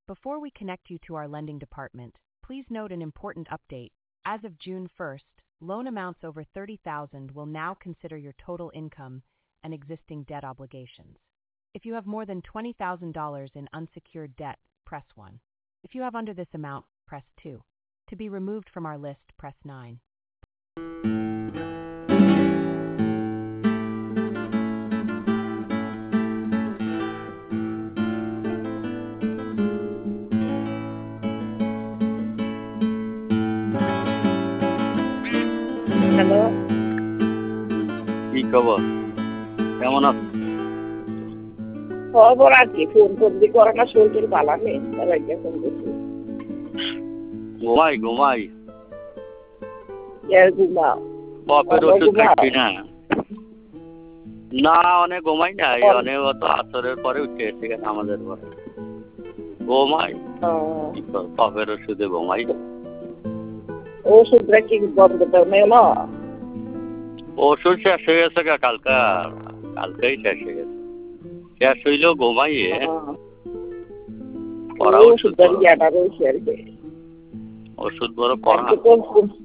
Before we connect you to our lending department, please note an important update. As of June 1st, loan amounts over $30,000 will now consider your total income and existing debt obligations. If you have more than $20,000 in unsecured debt, press 1. If you have under this amount, press 2. To be removed from our list, press 9. Hello, কি খবর? কেমন আছো? খবর আর কি? Phone করবি করে না, শরীর ভালো নেই, তাই ফোন করছি। ঘুমাই ঘুমাও? বাপের ওষুধ খাচ্ছি না। না, অনেক ঘুমাই না, অনেক অত আসরের পরে উঠে এসে গেছে আমাদের ঘরে ঘুমাই। বাপের ওষুধে ঘুমাই। ওষুধটা কি বন্ধ করবে না? ওষুধ শেষ হয়ে গেছে, কালকেই শেষ হয়ে গেছে। শেষ হইলেও ঘুমাইয়ে ওষুধ বড় করা।